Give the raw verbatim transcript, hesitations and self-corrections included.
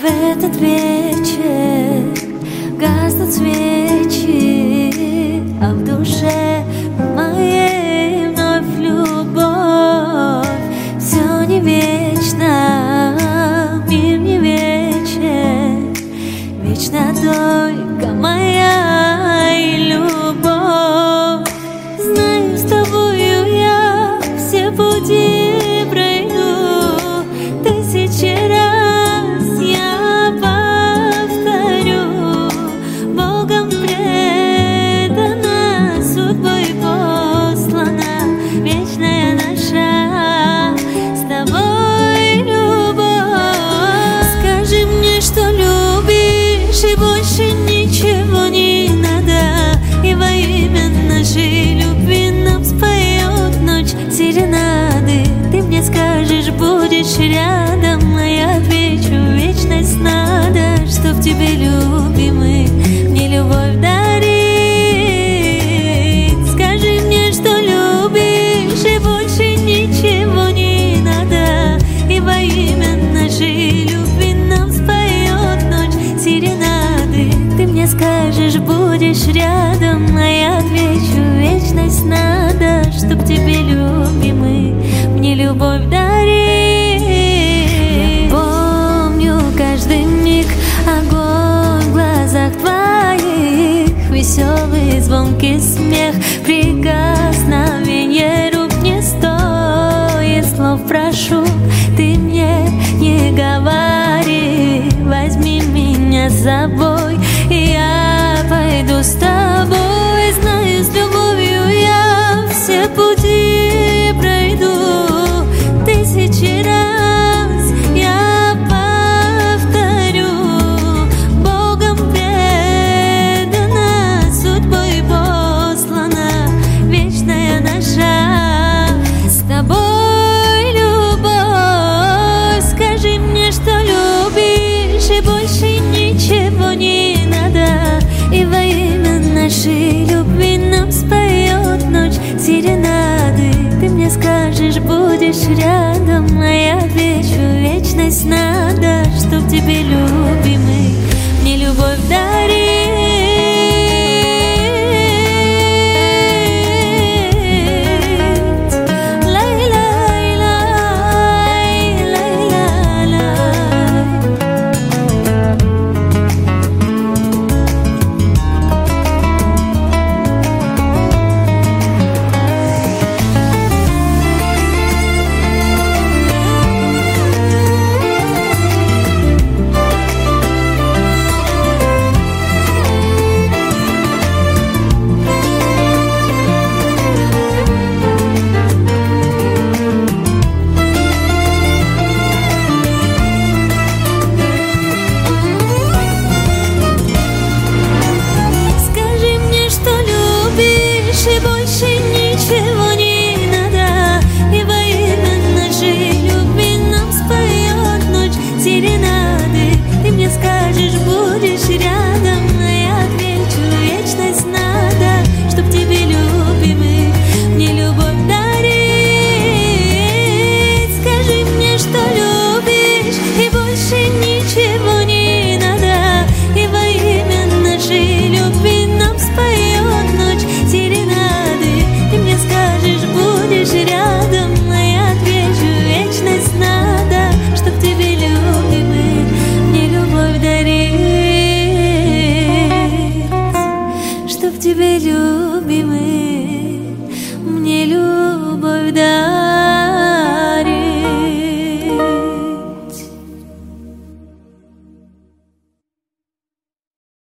В этот вечер гаснут свечи, а в душе моей вновь любовь. Все не вечно, мир не вечен, вечно только моя и любовь. Знаю, с тобою я все пути пройду, тысячи раз я повторю. Богом предана, судьбой послана, вечная наша с тобой любовь. Скажи мне, что любишь, и больше ничего не надо, и во имя нашей любви нам споет ночь серенады. Ты мне скажешь, будешь рядом, а я отвечу, вечность надо, чтоб тебе, любимый, мне любовь дарит. Скажи мне, что любишь, и больше ничего не надо, и во имя нашей любви нам споет ночь серенады. Ты мне скажешь, будешь рядом, а я отвечу, вечность надо, чтоб тебе, любимый, мне любовь дарит. Я помню каждый миг, огонь в глазах твоих, веселый звонкий смех, прикосновенье рук. Не стоит слов, прошу, ты мне не говори, возьми меня с собой, и я пойду с тобой. Знаю, с любовью я все пути пройду, тысячи раз я повторю. Богом предана, судьбой послана, вечная наша с тобой любовь. Скажи мне, что любишь, и больше ничего не надо, и во имя нашей любви нам споет ночь серенады. Ты мне скажешь, будешь рядом, а я отвечу, вечность надо, чтоб тебе, любимый, мне любовь дарит. И больше ничего не надо, и во имя нашей любви нам споет ночь серенады. Ты мне скажешь, будешь рядом, а я отвечу, вечность надо, чтоб тебе, любимый, мне любовь дарит. Скажи мне, что любишь, и больше ничего не надо, и во имя нашей любви нам споет ночь серенады. Ты мне скажешь, будешь рядом, а я отвечу, вечность надо, чтоб тебе, любимый, мне любовь дарит. Чтоб тебе, любимый, мне любовь дарит.